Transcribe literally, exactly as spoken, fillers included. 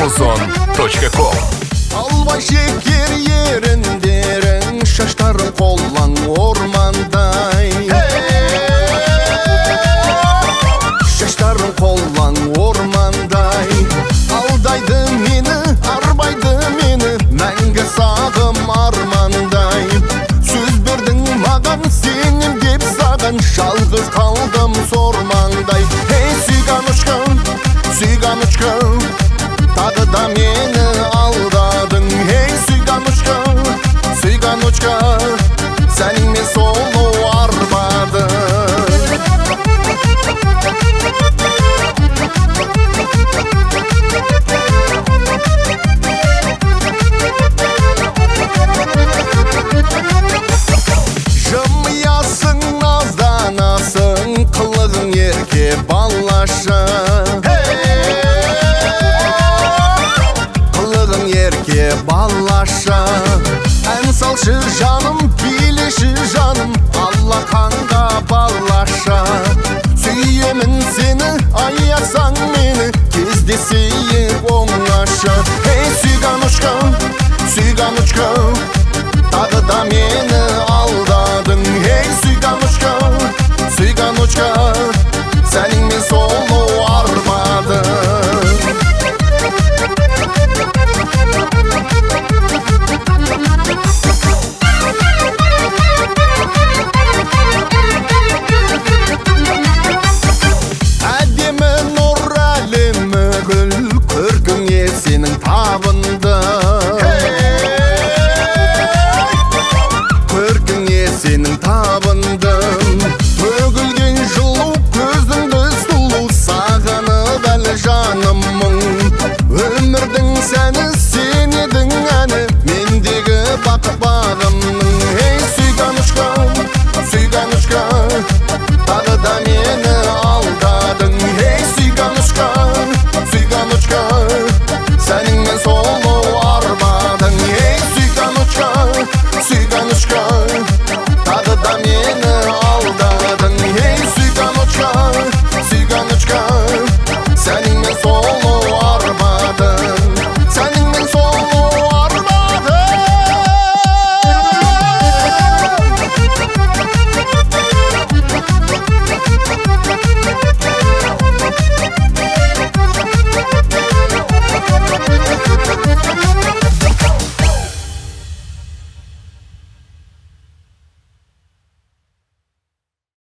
amazon точка ком. Албай шекер еріндерің, шаштарың қолаң ормандай. Шаштарың қолаң ормандай. Алдайды мені, арбайды мені, мәңгі сағым армандай. Сөз бердің маған, сенем деп саған, жалғыз қалдым сормаңдай. Ей сүйганышкам, сүйганышкам, тағы да мені алдадың. Ей сүйганышкам, сүйганышкам, сәніңмен солу арбадың. Жымиясың, назданасың, қылығың ерке балаша. Қылығың ерке балаша. Ән салшы жаным, билеші жаным, алақанға балаша. Сүйемін сені, аясаң мені, кездесейік оңаша. Ей сүйганышкам,